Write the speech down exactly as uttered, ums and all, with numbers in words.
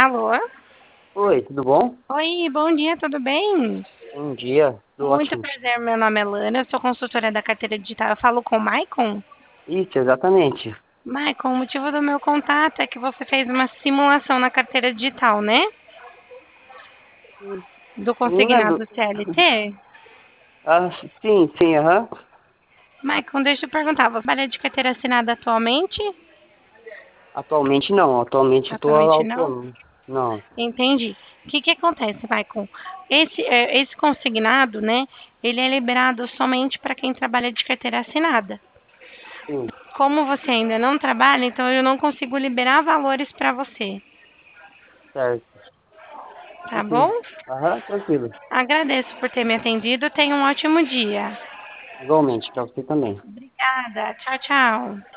Alô? Oi, tudo bom? Oi, bom dia, tudo bem? Bom dia, tudo Muito ótimo. prazer, meu nome é Lana, eu sou consultora da carteira digital. Eu falo com o Maicon? Isso, exatamente. Maicon, o motivo do meu contato é que você fez uma simulação na carteira digital, né? Hum, Do Não lembro. consignado C L T? Ah, sim, sim, aham. Maicon, deixa eu perguntar, você trabalha de carteira assinada atualmente? Atualmente não, atualmente eu tô Atualmente não? autônomo. Não, Entendi. O que que acontece, Maicon? Esse, é, esse consignado, né, ele é liberado somente para quem trabalha de carteira assinada. sim, Como você ainda não trabalha, então eu não consigo liberar valores para você, certo. tá bom? Tranquilo. Aham, tranquilo. Agradeço por ter me atendido. Tenha um ótimo dia. Igualmente, pra você também. Obrigada. Tchau, tchau.